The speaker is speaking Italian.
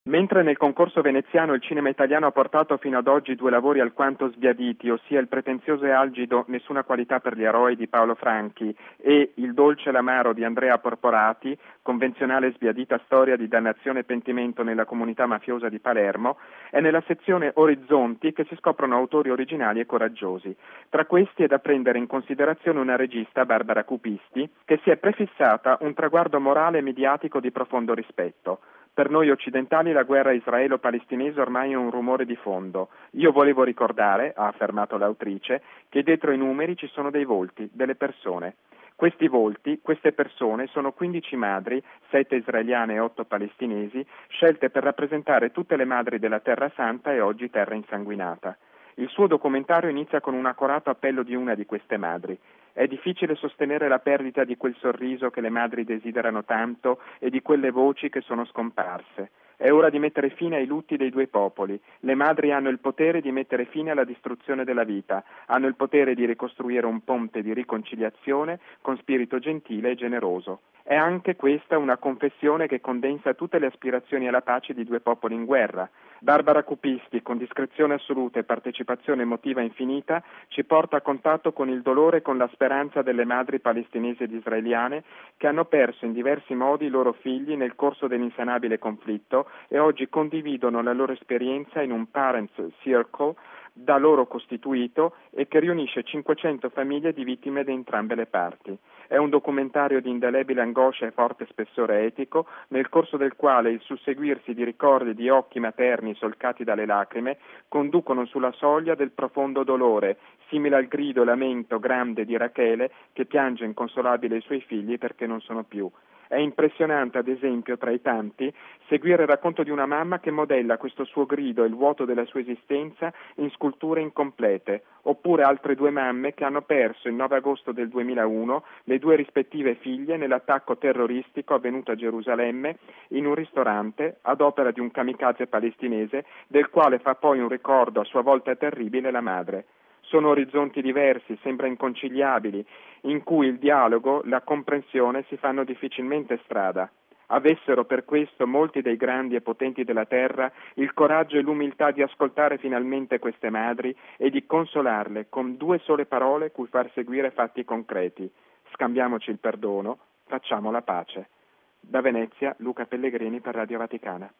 Mentre nel concorso veneziano il cinema italiano ha portato fino ad oggi due lavori alquanto sbiaditi, ossia il pretenzioso e algido Nessuna qualità per gli eroi di Paolo Franchi e Il dolce e l'amaro di Andrea Porporati, convenzionale e sbiadita storia di dannazione e pentimento nella comunità mafiosa di Palermo, è nella sezione Orizzonti che si scoprono autori originali e coraggiosi. Tra questi è da prendere in considerazione una regista, Barbara Cupisti, che si è prefissata un traguardo morale e mediatico di profondo rispetto. Per noi occidentali la guerra israelo-palestinese ormai è un rumore di fondo. Io volevo ricordare, ha affermato l'autrice, che dietro i numeri ci sono dei volti, delle persone. Questi volti, queste persone, sono 15 madri, 7 israeliane e 8 palestinesi, scelte per rappresentare tutte le madri della Terra Santa e oggi terra insanguinata. Il suo documentario inizia con un accorato appello di una di queste madri. È difficile sostenere la perdita di quel sorriso che le madri desiderano tanto e di quelle voci che sono scomparse. È ora di mettere fine ai lutti dei due popoli. Le madri hanno il potere di mettere fine alla distruzione della vita, hanno il potere di ricostruire un ponte di riconciliazione con spirito gentile e generoso. È anche questa una confessione che condensa tutte le aspirazioni alla pace di due popoli in guerra. Barbara Cupisti, con discrezione assoluta e partecipazione emotiva infinita, ci porta a contatto con il dolore e con la speranza delle madri palestinesi ed israeliane che hanno perso in diversi modi i loro figli nel corso dell'insanabile conflitto e oggi condividono la loro esperienza in un Parents Circle da loro costituito e che riunisce 500 famiglie di vittime di entrambe le parti. È un documentario di indelebile angoscia e forte spessore etico, nel corso del quale il susseguirsi di ricordi di occhi materni solcati dalle lacrime conducono sulla soglia del profondo dolore, simile al grido e lamento grande di Rachele che piange inconsolabile i suoi figli perché non sono più. È impressionante, ad esempio, tra i tanti, seguire il racconto di una mamma che modella questo suo grido e il vuoto della sua esistenza in sculture incomplete, oppure altre due mamme che hanno perso il 9 agosto del 2001 le due rispettive figlie nell'attacco terroristico avvenuto a Gerusalemme in un ristorante ad opera di un kamikaze palestinese del quale fa poi un ricordo a sua volta terribile la madre. Sono orizzonti diversi, sembra inconciliabili, in cui il dialogo, la comprensione si fanno difficilmente strada. Avessero per questo molti dei grandi e potenti della terra il coraggio e l'umiltà di ascoltare finalmente queste madri e di consolarle con due sole parole cui far seguire fatti concreti. Scambiamoci il perdono, facciamo la pace. Da Venezia, Luca Pellegrini per Radio Vaticana.